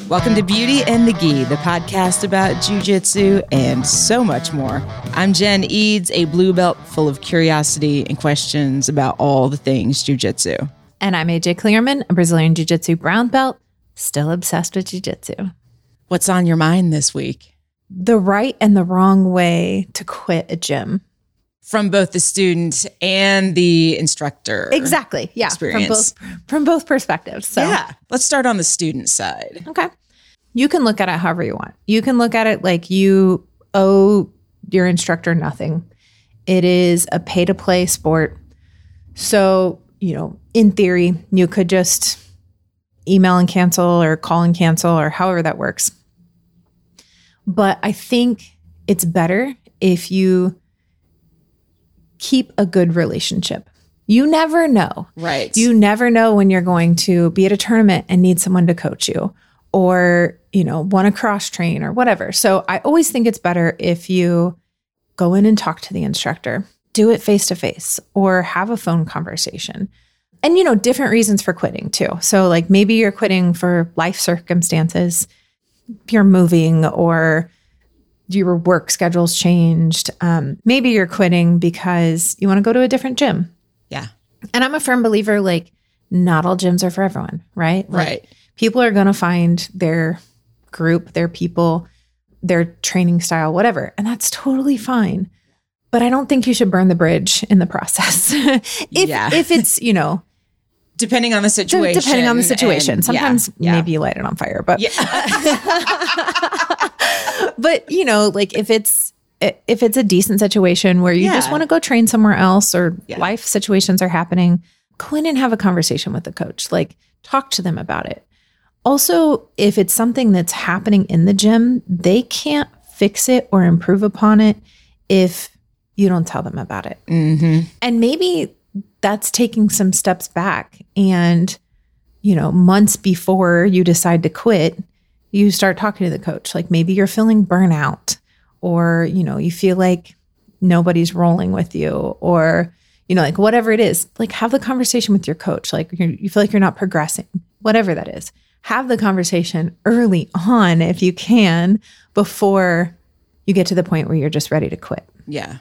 Welcome to Beauty and the Gi, the podcast about jiu-jitsu and so much more. I'm Jen Eads, a blue belt full of curiosity and questions about all the things jiu-jitsu. And I'm AJ Clearman, a Brazilian jiu-jitsu brown belt, still obsessed with jiu-jitsu. What's on your mind this week? The right and the wrong way to quit a gym. From both the student and the instructor. Exactly. Yeah. Experience. From both perspectives. So yeah. Let's start on the student side. Okay. You can look at it however you want. You can look at it like you owe your instructor nothing. It is a pay-to-play sport. So, in theory, you could just email and cancel or call and cancel or however that works. But I think it's better if you keep a good relationship. You never know. Right. You never know when you're going to be at a tournament and need someone to coach you or, want to cross train or whatever. So I always think it's better if you go in and talk to the instructor, do it face to face or have a phone conversation. And, different reasons for quitting too. So like maybe you're quitting for life circumstances, you're moving or your work schedule's changed. Maybe you're quitting because you want to go to a different gym. Yeah. And I'm a firm believer, like not all gyms are for everyone, right? Like, right. People are going to find their group, their people, their training style, whatever. And that's totally fine. But I don't think you should burn the bridge in the process. If it's, depending on the situation. Depending on the situation. And, sometimes maybe you light it on fire, but but like if it's a decent situation where you just want to go train somewhere else or life situations are happening, go in and have a conversation with the coach. Like talk to them about it. Also, if it's something that's happening in the gym, they can't fix it or improve upon it if you don't tell them about it. Mm-hmm. And maybe that's taking some steps back and, months before you decide to quit, you start talking to the coach. Like maybe you're feeling burnout or, you feel like nobody's rolling with you or, like whatever it is, like have the conversation with your coach. Like you feel like you're not progressing, whatever that is. Have the conversation early on if you can before you get to the point where you're just ready to quit. Yeah.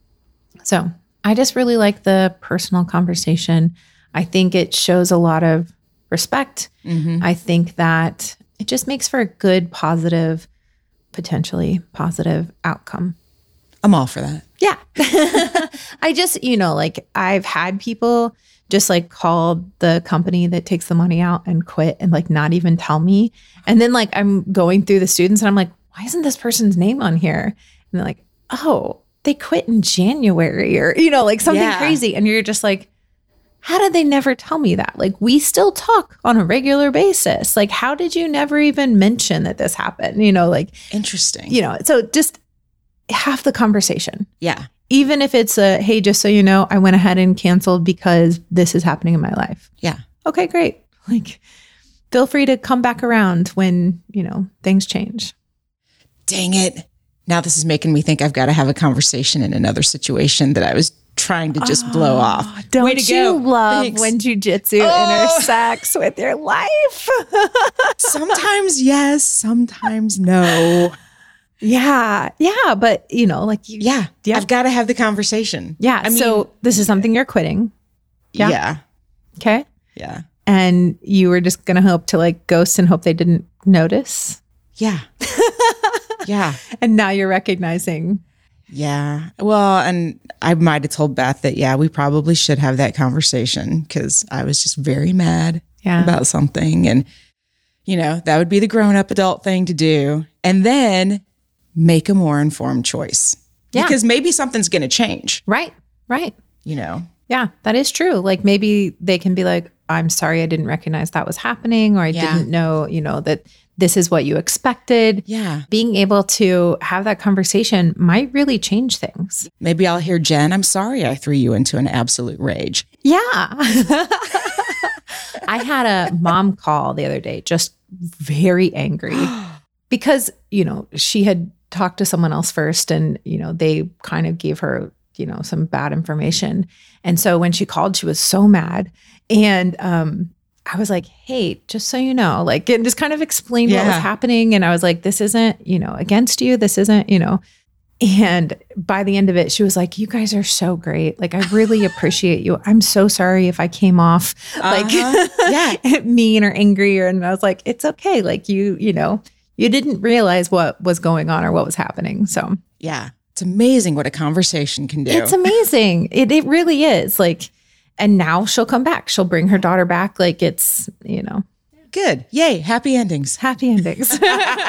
So I just really like the personal conversation. I think it shows a lot of respect. Mm-hmm. I think that it just makes for a good, positive, potentially positive outcome. I'm all for that. Yeah. I just, like I've had people just like call the company that takes the money out and quit and like not even tell me. And then like I'm going through the students and I'm like, why isn't this person's name on here? And they're like, oh, they quit in January or, like something crazy. And you're just like, how did they never tell me that? Like we still talk on a regular basis. Like, how did you never even mention that this happened? Like interesting. So just have the conversation. Yeah. Even if it's a, hey, just so you know, I went ahead and canceled because this is happening in my life. Yeah. Okay, great. Like feel free to come back around when, things change. Dang it. Now this is making me think I've got to have a conversation in another situation that I was trying to just blow off. Don't Way to you go. love Thanks. when jiu-jitsu intersects with your life? Sometimes yes, sometimes no. Yeah. Yeah. But, like you. Yeah. I've got to have the conversation. Yeah. I mean, so this is something you're quitting. Yeah. Okay. Yeah. And you were just going to hope to like ghost and hope they didn't notice. Yeah. Yeah. And now you're recognizing. Yeah. Well, and I might have told Beth that, we probably should have that conversation because I was just very mad about something. And, that would be the grown-up adult thing to do. And then make a more informed choice. Yeah. Because maybe something's going to change. Right. Right. Yeah, that is true. Like maybe they can be like, I'm sorry, I didn't recognize that was happening. Or I didn't know, that this is what you expected. Yeah. Being able to have that conversation might really change things. Maybe I'll hear, Jen, I'm sorry I threw you into an absolute rage. Yeah. I had a mom call the other day, just very angry because, she had talked to someone else first and, they kind of gave her, some bad information. And so when she called, she was so mad. And I was like, hey, just so you know, like, and just kind of explained what was happening. And I was like, this isn't, against you. This isn't, And by the end of it, she was like, you guys are so great. Like, I really appreciate you. I'm so sorry if I came off like mean or angry. And I was like, it's okay. Like you didn't realize what was going on or what was happening. So yeah, it's amazing what a conversation can do. It's amazing. It really is. Like, and now she'll come back. She'll bring her daughter back. Like it's, Good. Yay. Happy endings. Happy endings.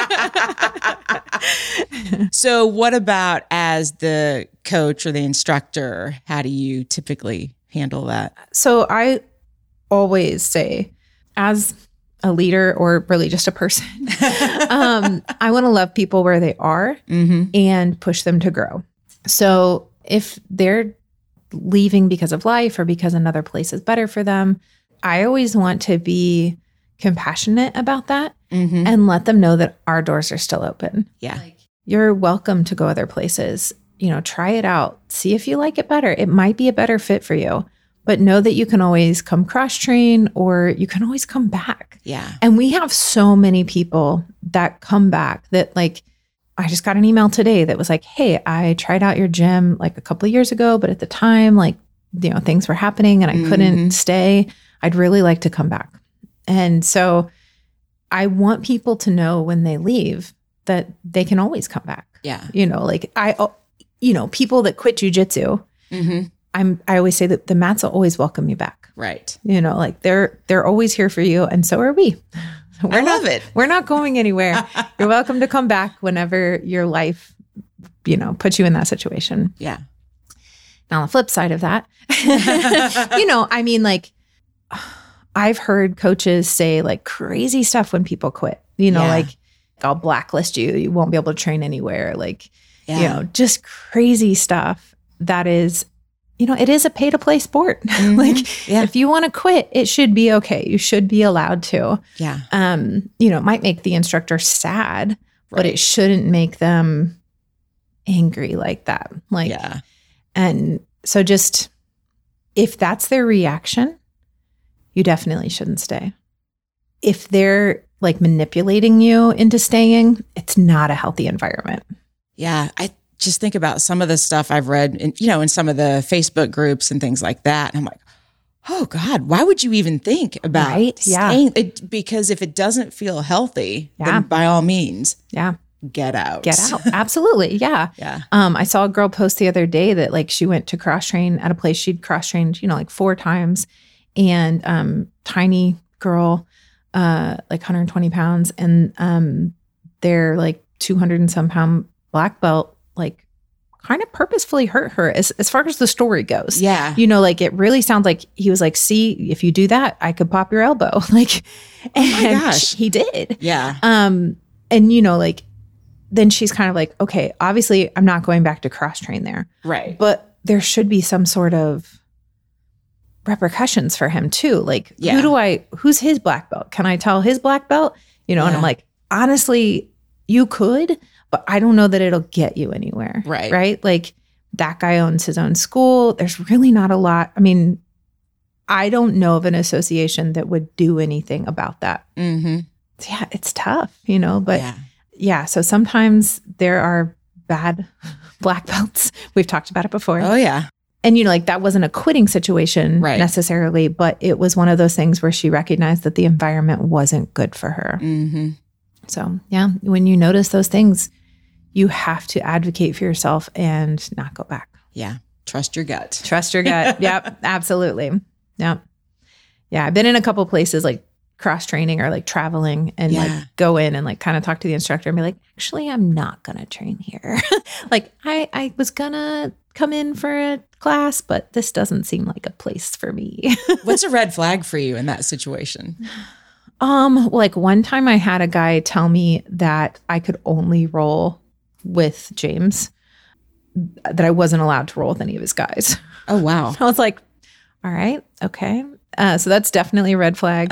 So what about as the coach or the instructor? How do you typically handle that? So I always say, as a leader or really just a person, I want to love people where they are and push them to grow. So if they're leaving because of life or because another place is better for them, I always want to be compassionate about that and let them know that our doors are still open. Yeah. Like, you're welcome to go other places. Try it out. See if you like it better. It might be a better fit for you, but know that you can always come cross train or you can always come back. Yeah. And we have so many people that come back that, like, I just got an email today that was like, hey, I tried out your gym like a couple of years ago, but at the time, like, things were happening and I couldn't stay. I'd really like to come back. And so I want people to know when they leave that they can always come back. Yeah. People that quit jujitsu, I always say that the mats will always welcome you back. Right. Like they're always here for you. And so are we. I love it. We're not going anywhere. You're welcome to come back whenever your life, puts you in that situation. Yeah. Now, on the flip side of that, like, I've heard coaches say like crazy stuff when people quit, like, I'll blacklist you. You won't be able to train anywhere. Like, just crazy stuff that is, it is a pay to play sport. Like, if you want to quit, it should be okay. You should be allowed to. Yeah. It might make the instructor sad, but it shouldn't make them angry like that. Like, and so just, if that's their reaction, you definitely shouldn't stay. If they're like manipulating you into staying, it's not a healthy environment. Yeah. I just think about some of the stuff I've read in some of the Facebook groups and things like that. And I'm like, oh God, why would you even think about staying? Because if it doesn't feel healthy, then by all means, get out. Get out. Absolutely. Yeah. Yeah. I saw a girl post the other day that like she went to cross train at a place she'd cross trained, like 4 times. And tiny girl, like 120 pounds. And they're like 200 and some pound black belt, like kind of purposefully hurt her as far as the story goes. Yeah. Like it really sounds like he was like, see, if you do that, I could pop your elbow. Like, and oh my gosh. He did. Yeah. And like, then she's kind of like, okay, obviously I'm not going back to cross train there. Right. But there should be some sort of repercussions for him too. Like, who's his black belt? Can I tell his black belt? And I'm like, honestly, you could, but I don't know that it'll get you anywhere. Right. Right. Like, that guy owns his own school. There's really not a lot. I mean, I don't know of an association that would do anything about that. Yeah. It's tough, but so sometimes there are bad black belts. We've talked about it before. Oh yeah. And, like, that wasn't a quitting situation necessarily, but it was one of those things where she recognized that the environment wasn't good for her. So, when you notice those things, you have to advocate for yourself and not go back. Yeah. Trust your gut. Trust your gut. Yep. Absolutely. Yep. Yeah. I've been in a couple places like cross training or like traveling and like go in and like kind of talk to the instructor and be like, actually, I'm not going to train here. Like I was going to come in for a class, but this doesn't seem like a place for me. What's a red flag for you in that situation? Like one time I had a guy tell me that I could only roll with James, that I wasn't allowed to roll with any of his guys. Oh, wow. I was like, all right, okay. So that's definitely a red flag.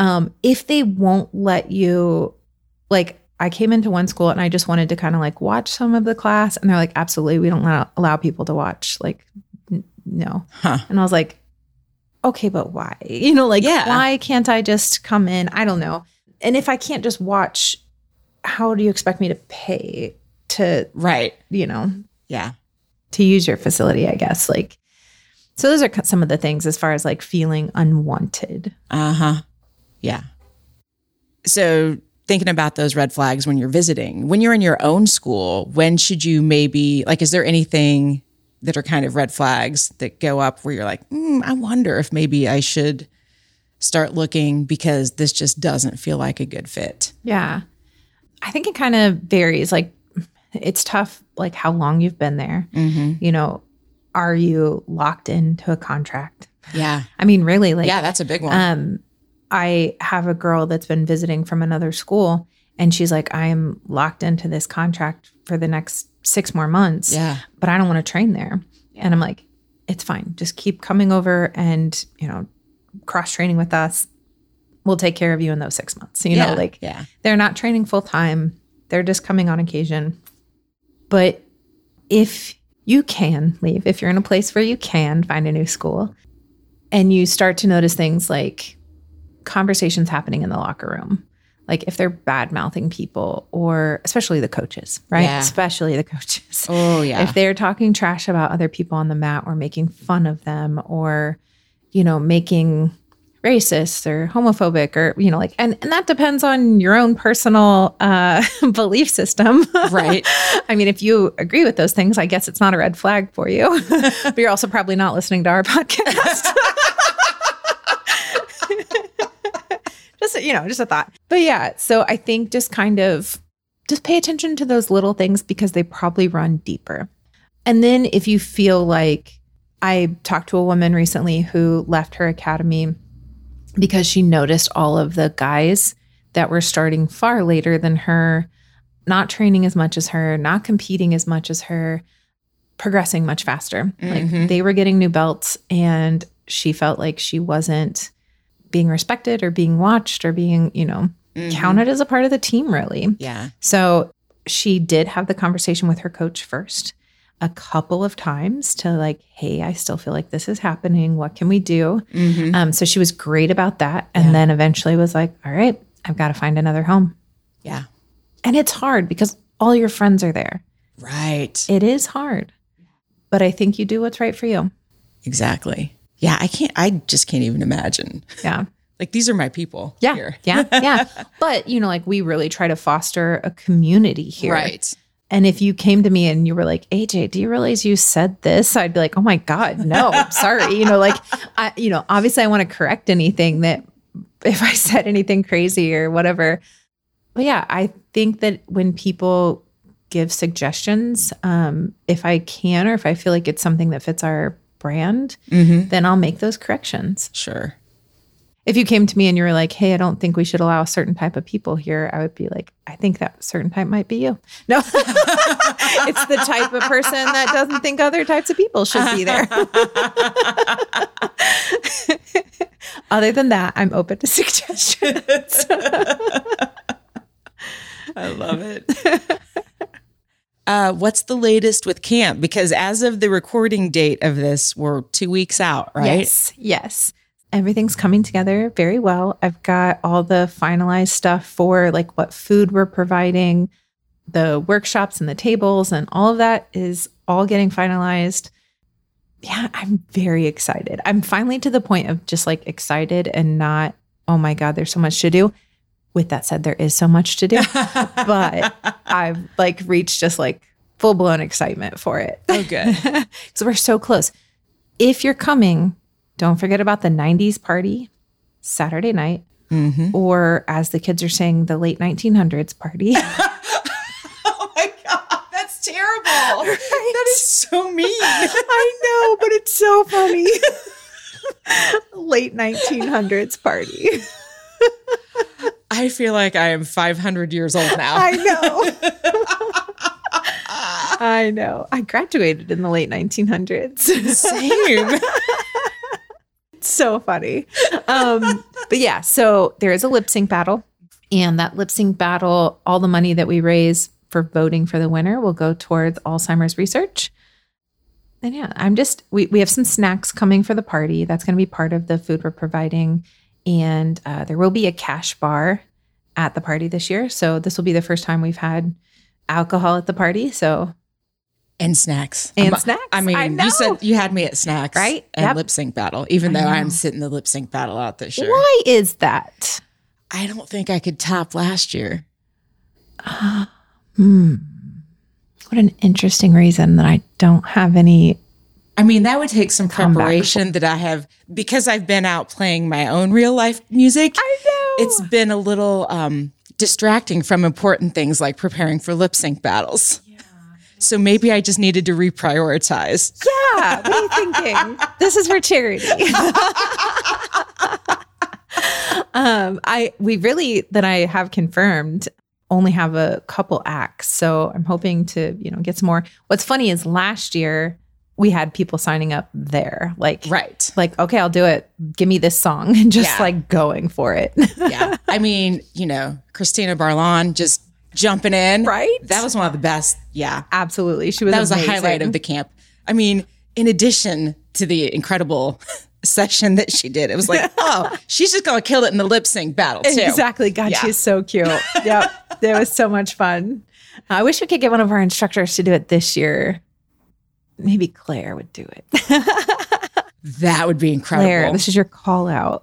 If they won't let you, like, I came into one school and I just wanted to kind of like watch some of the class, and they're like, absolutely, we don't allow people to watch. Like, no. And I was like, okay, but why? Why can't I just come in? I don't know. And if I can't just watch, how do you expect me to pay to, Yeah. to use your facility, I guess. So those are some of the things as far as feeling unwanted. Yeah. So thinking about those red flags when you're visiting, when you're in your own school, when should you maybe, is there anything that are kind of red flags that go up where you're like, I wonder if maybe I should start looking because this just doesn't feel like a good fit? Yeah. I think it kind of varies. It's tough, how long you've been there. Are you locked into a contract? Yeah. I mean, really, yeah, that's a big one. I have a girl that's been visiting from another school, and she's like, I am locked into this contract for the next 6 more months. Yeah. But I don't want to train there. Yeah. And I'm like, it's fine. Just keep coming over and, cross training with us. We'll take care of you in those 6 months. They're not training full time. They're just coming on occasion. But if you can leave, if you're in a place where you can find a new school and you start to notice things like conversations happening in the locker room, if they're bad mouthing people, or especially the coaches, right? Yeah. Especially the coaches. Oh, yeah. If they're talking trash about other people on the mat or making fun of them or, making racist or homophobic or, and that depends on your own personal belief system. Right. I mean, if you agree with those things, I guess it's not a red flag for you, but you're also probably not listening to our podcast. Just a thought. But yeah, so I think just pay attention to those little things because they probably run deeper. And then if you feel like, I talked to a woman recently who left her academy because she noticed all of the guys that were starting far later than her, not training as much as her, not competing as much as her, progressing much faster. Mm-hmm. They were getting new belts and she felt like she wasn't being respected or being watched or being, counted as a part of the team, really. Yeah. So she did have the conversation with her coach first a couple of times to hey, I still feel like this is happening. What can we do? Mm-hmm. So she was great about that. And then eventually was like, all right, I've got to find another home. Yeah. And it's hard because all your friends are there. Right. It is hard. But I think you do what's right for you. Exactly. Yeah. I just can't even imagine. Yeah. These are my people. Yeah. Here. Yeah. But, we really try to foster a community here. Right. And if you came to me and you were like, AJ, do you realize you said this? I'd be like, oh my God, no, sorry. Obviously I want to correct anything that if I said anything crazy or whatever. But yeah, I think that when people give suggestions, if I can, or if I feel like it's something that fits our brand, then I'll make those corrections. Sure. If you came to me and you were like, hey, I don't think we should allow a certain type of people here, I would be like, I think that certain type might be you. No, it's the type of person that doesn't think other types of people should be there. Other than that, I'm open to suggestions. I love it. What's the latest with camp? Because as of the recording date of this, we're 2 weeks out, right? Yes. Everything's coming together very well. I've got all the finalized stuff for what food we're providing, the workshops and the tables, and all of that is all getting finalized. Yeah, I'm very excited. I'm finally to the point of just excited and not, oh my God, there's so much to do. With that said, there is so much to do, but I've reached just full blown excitement for it. Oh, good. So we're so close. If you're coming, don't forget about the 90s party Saturday night, or as the kids are saying, the late 1900s party. Oh my God, that's terrible. Right? That is so mean. I know, but it's so funny. Late 1900s party. I feel like I am 500 years old now. I know. I graduated in the late 1900s. Same. So funny. But yeah, so there is a lip sync battle, and that lip sync battle, all the money that we raise for voting for the winner will go towards Alzheimer's research. And yeah, we have some snacks coming for the party. That's going to be part of the food we're providing. And there will be a cash bar at the party this year. So this will be the first time we've had alcohol at the party. So. And snacks. Snacks. I mean, you said you had me at snacks. Right? And lip sync battle, even though I'm sitting the lip sync battle out this year. Why is that? I don't think I could top last year. What an interesting reason that I don't have any. I mean, that would take some preparation that I have because I've been out playing my own real life music. I know. It's been a little distracting from important things like preparing for lip sync battles. Yeah. So maybe I just needed to reprioritize. Yeah. What are you thinking? This is for charity. I have confirmed only have a couple acts. So I'm hoping to, get some more. What's funny is last year we had people signing up there. Right. Okay, I'll do it. Give me this song and just going for it. Yeah. I mean, Christina Barlon just jumping in. Right. That was one of the best. Yeah. Absolutely. That was amazing. A highlight of the camp. I mean, in addition to the incredible session that she did, it was like, oh, she's just going to kill it in the lip sync battle too. Exactly. God, she's so cute. Yep. It was so much fun. I wish we could get one of our instructors to do it this year. Maybe Claire would do it. That would be incredible. Claire, this is your call out.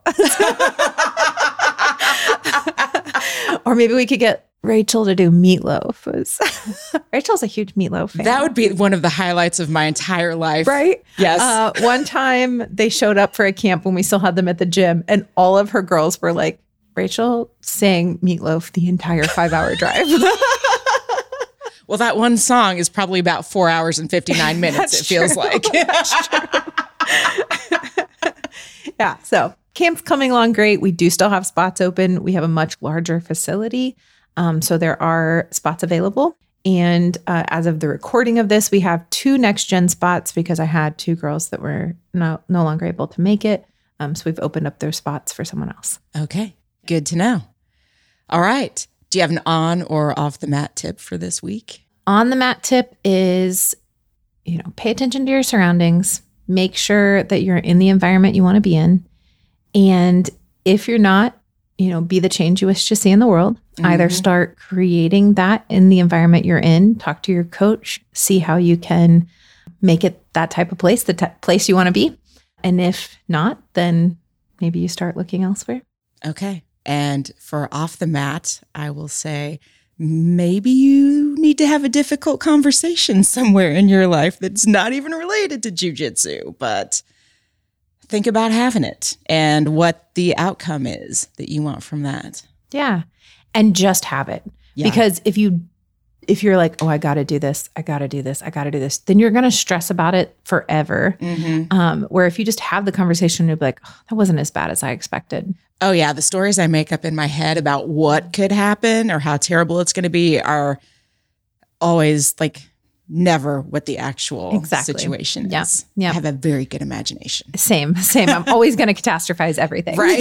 Or maybe we could get Rachel to do Meatloaf. Rachel's a huge Meatloaf fan. That would be one of the highlights of my entire life. Right? Yes. One time they showed up for a camp when we still had them at the gym, and all of her girls were like, Rachel sang Meatloaf the entire 5-hour drive. Well, that one song is probably about 4 hours and 59 minutes, it feels like. That's true. Yeah. So camp's coming along great. We do still have spots open. We have a much larger facility. So there are spots available. And as of the recording of this, we have 2 next gen spots because I had 2 girls that were no longer able to make it. So we've opened up their spots for someone else. Okay. Good to know. All right. Do you have an on or off the mat tip for this week? On the mat tip is, pay attention to your surroundings. Make sure that you're in the environment you want to be in. And if you're not, be the change you wish to see in the world. Mm-hmm. Either start creating that in the environment you're in, talk to your coach, see how you can make it that type of place, the place you want to be. And if not, then maybe you start looking elsewhere. Okay. And for off the mat, I will say, maybe you need to have a difficult conversation somewhere in your life that's not even related to jiu-jitsu, but think about having it and what the outcome is that you want from that. Yeah. And just have it. Yeah. Because if you're like, oh, I got to do this, then you're going to stress about it forever. Mm-hmm. Where if you just have the conversation, you'll be like, oh, that wasn't as bad as I expected. Oh, yeah. The stories I make up in my head about what could happen or how terrible it's going to be are always never what the actual situation is. Yeah. I have a very good imagination. Same. I'm always going to catastrophize everything. Right?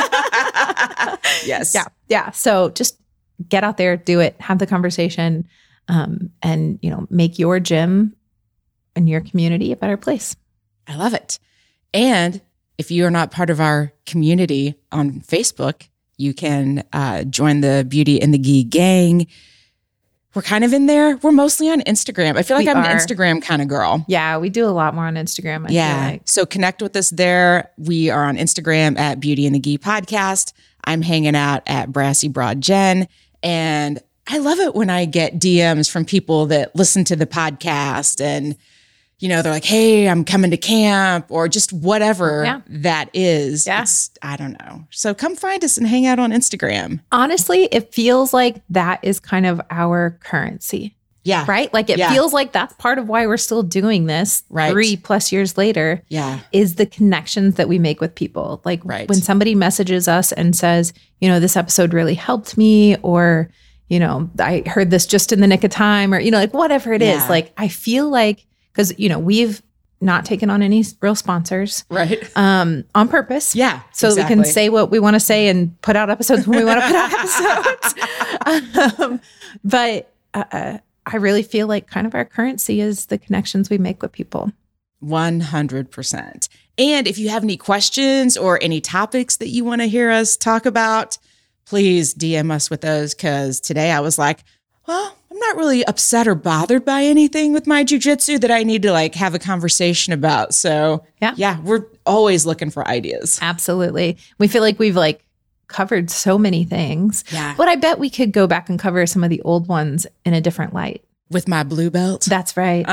Yes. Yeah. So just get out there, do it, have the conversation, and, make your gym and your community a better place. I love it. And if you are not part of our community on Facebook, you can join the Beauty and the Gi gang. We're kind of in there. We're mostly on Instagram. I feel like I'm an Instagram kind of girl. Yeah, we do a lot more on Instagram. I feel like. So connect with us there. We are on Instagram at Beauty and the Gi Podcast. I'm hanging out at Brassy Broad Jen. And I love it when I get DMs from people that listen to the podcast and, they're like, hey, I'm coming to camp or just whatever that is. Yeah. I don't know. So come find us and hang out on Instagram. Honestly, it feels like that is kind of our currency. Yeah. Right? It feels like that's part of why we're still doing this 3+ years later. Yeah. Is the connections that we make with people. When somebody messages us and says, this episode really helped me, or, I heard this just in the nick of time, or, whatever it is. I feel like, because, we've not taken on any real sponsors. Right. On purpose. Yeah. So we can say what we want to say and put out episodes when we want to put out episodes. But I really feel like kind of our currency is the connections we make with people. 100%. And if you have any questions or any topics that you want to hear us talk about, please DM us with those, because today I was like, well, I'm not really upset or bothered by anything with my jujitsu that I need to like have a conversation about. So yeah, we're always looking for ideas. Absolutely. We feel like we've like covered so many things. Yeah. But I bet we could go back and cover some of the old ones in a different light. With my blue belt. That's right.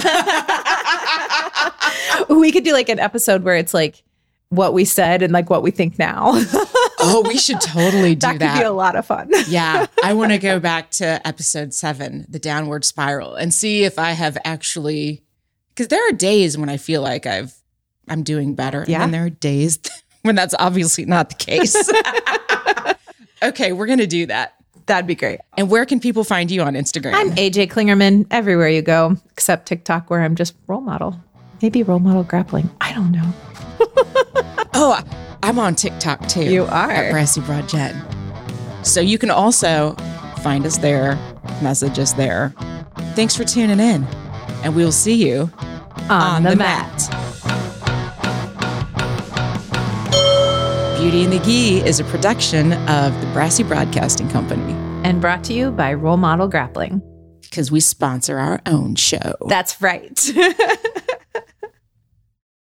We could do like an episode where it's like what we said and like what we think now. Oh, we should totally do that. That could be a lot of fun. Yeah. I want to go back to episode 7, the downward spiral, and see if I have actually, because there are days when I feel like I'm doing better. Yeah. And there are days when that's obviously not the case. Okay, we're going to do that. That'd be great. And where can people find you on Instagram? I'm AJ Klingerman everywhere you go, except TikTok, where I'm just role model. Maybe role model grappling. I don't know. Oh, I'm on TikTok too. You are. At Brassy Broad Jen. So you can also find us there, message us there. Thanks for tuning in. And we'll see you on the mat. Beauty and the Gi is a production of the Brassy Broadcasting Company. And brought to you by Role Model Grappling. Because we sponsor our own show. That's right.